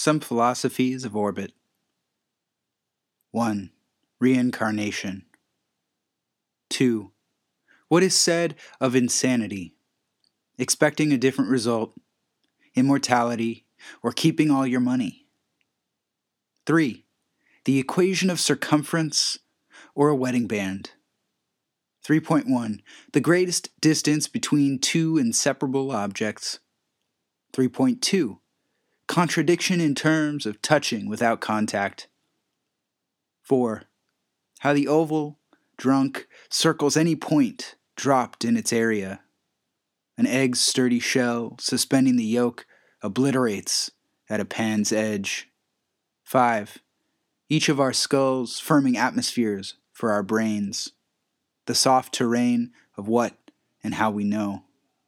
Some philosophies of orbit. 1. Reincarnation. 2. What is said of insanity? Expecting a different result, immortality, or keeping all your money. 3. The equation of circumference or a wedding band. 3.1. The greatest distance between two inseparable objects. 3.2. Contradiction in terms of touching without contact. 4. How the oval, drunk, circles any point dropped in its area. An egg's sturdy shell, suspending the yolk, obliterates at a pan's edge. 5. Each of our skulls firming atmospheres for our brains. The soft terrain of what and how we know.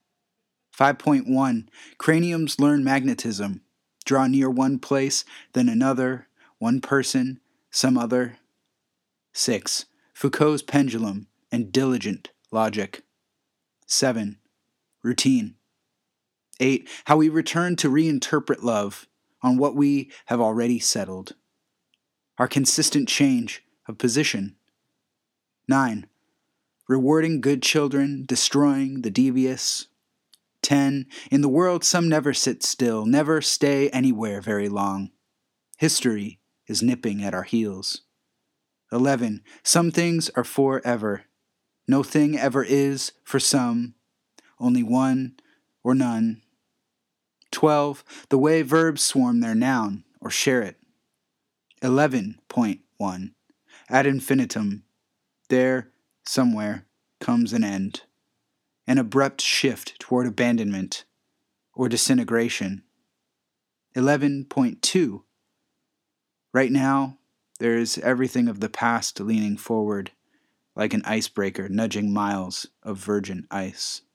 5.1. Craniums learn magnetism, draw near one place, then another, one person, some other. 6. Foucault's pendulum and diligent logic. 7. Routine. 8. How we return to reinterpret love on what we have already settled. Our consistent change of position. 9. Rewarding good children, destroying the devious. 10. In the world some never sit still, never stay anywhere very long. History is nipping at our heels. 11. Some things are forever. No thing ever is for some, only one or none. 12. The way verbs swarm their noun or share it. 11.1. Ad infinitum. There, somewhere, comes an end. An abrupt shift toward abandonment or disintegration. 11.2. Right now, there is everything of the past leaning forward, like an icebreaker nudging miles of virgin ice.